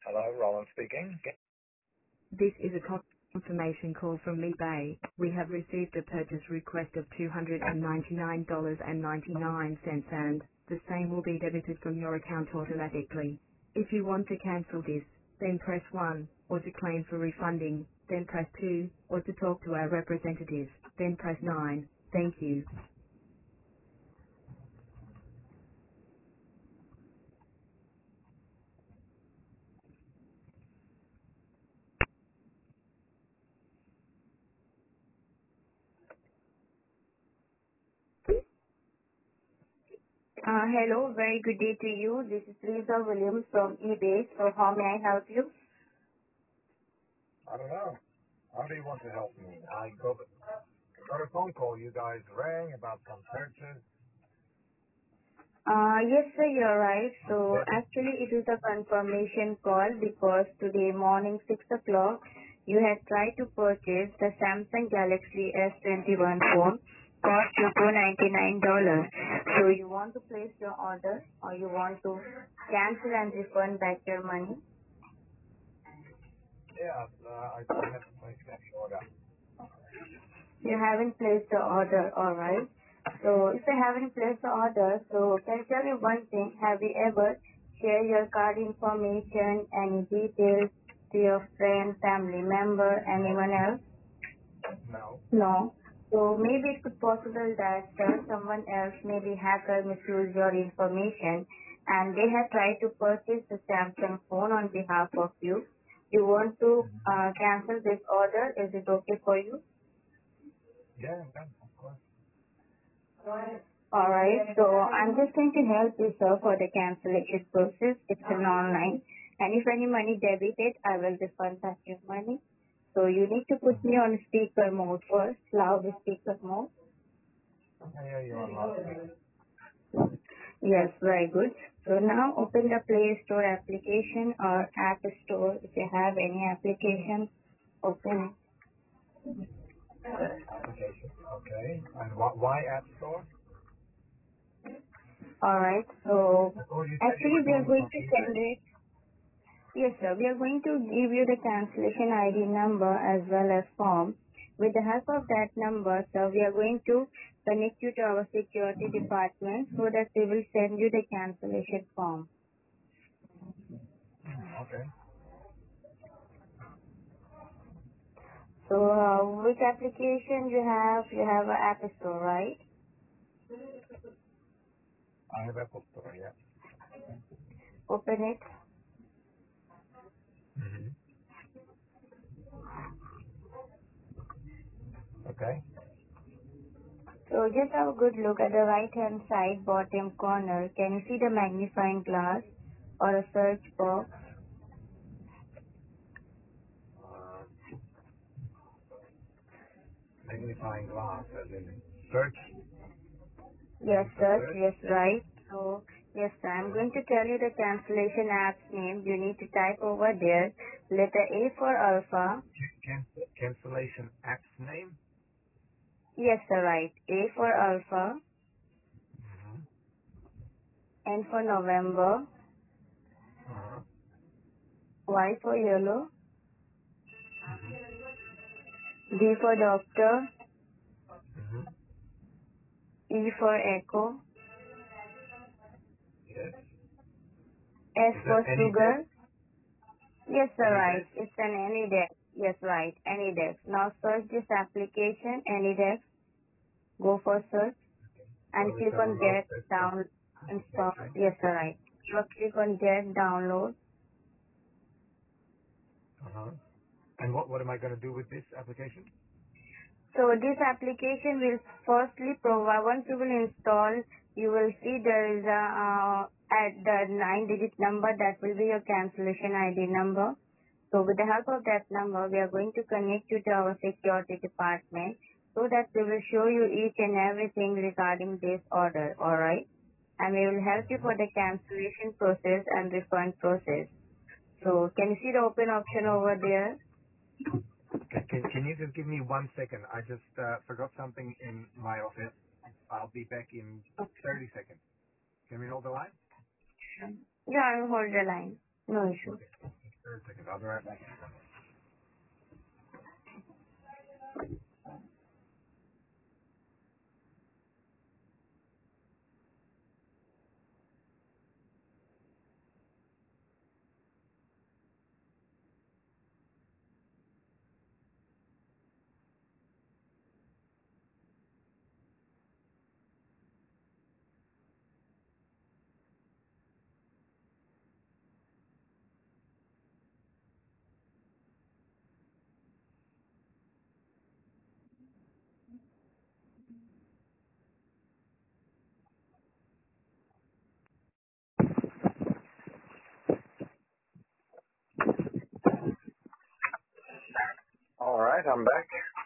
Hello, Roland speaking. This is a confirmation call from eBay. We have received a purchase request of $299.99 and the same will be debited from your account automatically. If you want to cancel this, then press 1, or to claim for refunding, then press 2, or to talk to our representative, then press 9. Thank you. Hello, very good day to you. This is Lisa Williams from eBay. So how may I help you? I don't know. How do you want to help me? I got a phone call. You guys rang about some purchase. Yes, sir, you're right. So actually it is a confirmation call because today morning 6 o'clock you had tried to purchase the Samsung Galaxy S21 phone, cost you $299. So you want to place your order or you want to cancel and refund back your money? Yeah, I have to place that order. You haven't placed the order, alright. So if you haven't placed the order, so can you tell me one thing? Have you ever shared your card information, any details to your friend, family member, anyone else? No. No. So maybe it could possible that someone else, maybe hacker, misuse your information and they have tried to purchase the Samsung phone on behalf of you. You want to cancel this order? Is it okay for you? Yeah, of course. Alright, so I'm just going to help you, sir, for the cancellation process. It's an online. And if any money debited, I will refund back your money. So you need to put me on speaker mode first, loud speaker mode. Yeah, you're on loudspeaker. Yes, very good. So now open the Play Store application or App Store. If you have any application, open it. Application. Okay. And why App Store? Alright, so I thought you said you actually were we are calling going from to eBay. send it. Yes, sir. We are going to give you the cancellation ID number as well as form. With the help of that number, sir, we are going to connect you to our security department so that they will send you the cancellation form. Okay. So, which application you have? You have an App Store, right? I have Apple Store, yeah. Open it. hmm Okay. So, just have a good look at the right-hand side bottom corner. Can you see the magnifying glass or a search box? Uh, magnifying glass, as in search. Yes, For sir. search. Yes, right. So, yes, sir. I'm going to tell you the cancellation app's name. You need to type over there. Letter A for Alpha. Cancellation app's name. Yes, sir. Right. A for Alpha. Mm-hmm. N for November. Uh-huh. Y for Yellow. Mm-hmm. D for Doctor. Mm-hmm. E for Echo. Yes. S Is that for any desk? Sugar. Yes, sir. Any Right. desk? It's an AnyDesk. Yes, right. AnyDesk. Now search this application. AnyDesk. Go for search So and it's click a on remote Get desktop Down Install. application. Yes, sir. Right. You click on Get Download. Uh-huh. And what am I going to do with this application? So this application will firstly provide, once you will install, you will see there is a, at the 9-digit number that will be your cancellation ID number. So with the help of that number, we are going to connect you to our security department so that we will show you each and everything regarding this order, alright? And we will help you Mm-hmm. for the cancellation process and refund process. So can you see the open option over there? Can you just give me 1 second? I just forgot something in my office. I'll be back in 30 seconds. Can we hold the line? Yeah, I'll hold the line. No issue. Okay. 30 seconds. I'll be right back. All right, I'm back.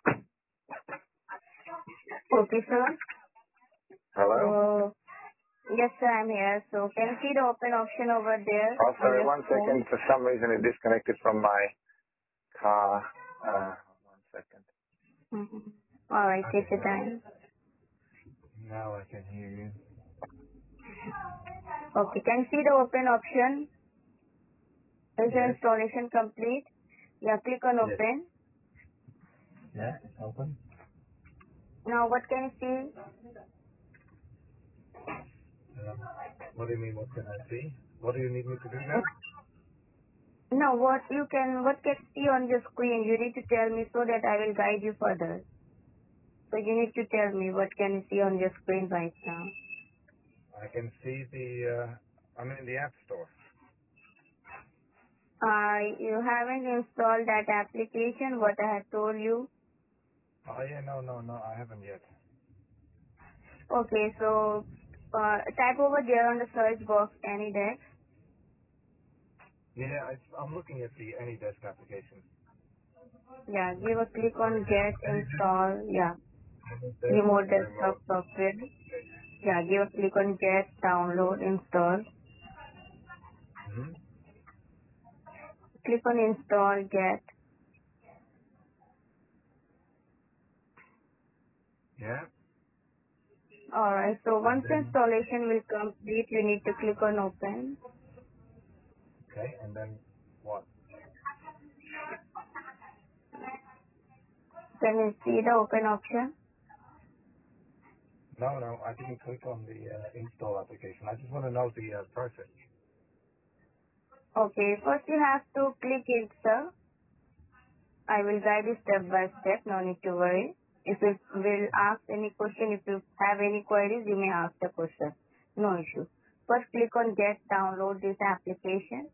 Okay, sir. Hello? So, yes, sir, I'm here. So, can you see the open option over there Oh, on sorry, your one phone? second. For some reason, it disconnected from my car. 1 second. Mm-hmm. All right, take Okay, your time. now I can hear you. Okay, can you see the open option? Is the Yes. installation complete? Yeah, click on Yes. open. Yeah, it's open. Now, what can you see? What do you mean, what can I see? What do you need me to do now? No, what can you see on your screen? You need to tell me so that I will guide you further. So you need to tell me what can you see on your screen right now. I can see I'm in the App Store. You haven't installed that application, what I have told you. Oh, yeah, no, I haven't yet. Okay, so type over there on the search box AnyDesk. Yeah, I'm looking at the AnyDesk application. Yeah, give a click on get AnyDesk, install. Yeah, AnyDesk remote desktop remote. software. Yeah, give a click on get download install. Mm-hmm. Click on install get. Yeah, Alright, so and once the then, installation will complete, you need to click on open. okay, and then what? Can you see the open option? No, I didn't click on the install application. I just want to know the process. Okay, first you have to click it, sir. I will guide you step by step, no need to worry. If it will ask any question, if you have any queries, you may ask the question. No issue. First click on get download this application.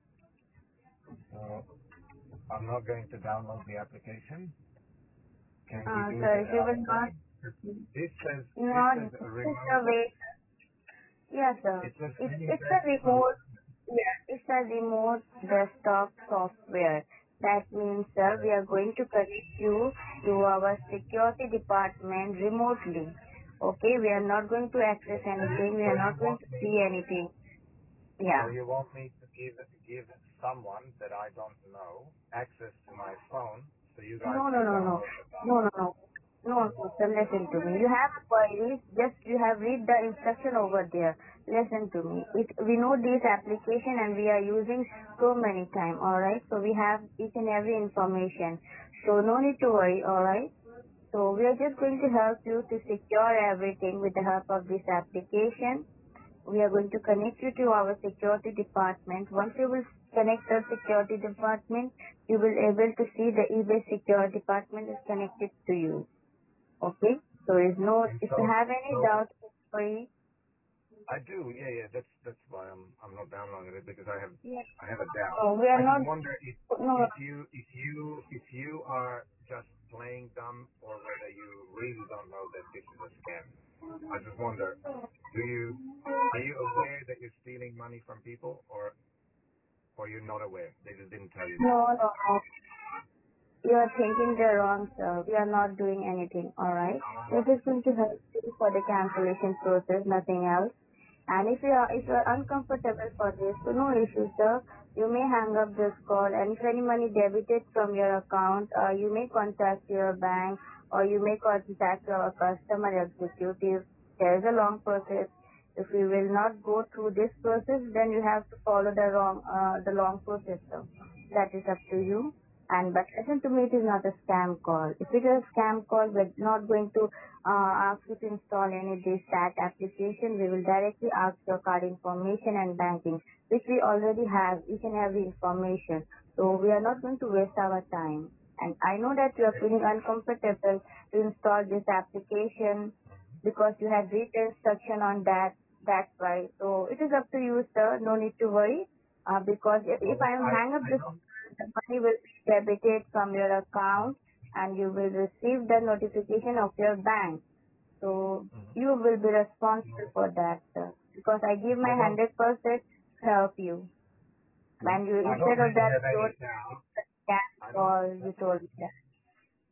So I'm not going to download the application. Can we do it Sir, if you another will way? not, This says this not, says a this is the remote. way. Yes, sir. It says It's a AnyDesk from. remote. Yeah, it's a remote desktop software. That means, sir, we are going to connect you to our security department remotely. Okay, we are not going to access anything. We So are you not going want to me? see anything. So Yeah. you want me to give someone that I don't know access to my phone so you guys No, no, can no, no. download the No, no, no. No, no, sir, listen to me. You have queries, just you have read the instruction over there. Listen to me. We know this application and we are using so many time, alright? So we have each and every information. So no need to worry, alright? So we are just going to help you to secure everything with the help of this application. We are going to connect you to our security department. Once you will connect the security department, you will able to see the eBay security department is connected to you. Okay? So And if you have any so doubt, sorry. I do, yeah. That's why I'm not downloading it because Yes. I have a doubt. No, we are I just not. wonder No, if you are just playing dumb or whether you really don't know that this is a scam. I just wonder, are you aware that you're stealing money from people or you're not aware? They just didn't tell you that. no, no, no. You are thinking the wrong, sir. We are not doing anything. All right. We're just going to help you for the cancellation process, nothing else. And if you are uncomfortable for this, so no issue, sir. You may hang up this call, and if any money debited from your account, you may contact your bank, or you may contact your customer executive. There is a long process. If you will not go through this process, then you have to follow the long process. So that is up to you. But listen to me, it is not a scam call. If it is a scam call, we're not going to ask you to install any this that application. We will directly ask your card information and banking, which we already have each and every information. So we are not going to waste our time. And I know that you are feeling uncomfortable to install this application because you have read the instruction on that. That's why. So it is up to you, sir. No need to worry. Because if No, I am hang up I this, don't. the money will be debited from your account and you will receive the notification of your bank. So Mhm. you will be responsible for that, sir. Because I give my I don't. 100% to help you. Mhm. And you I don't instead of really that have you any told doubt. scam I don't. call, you told me that.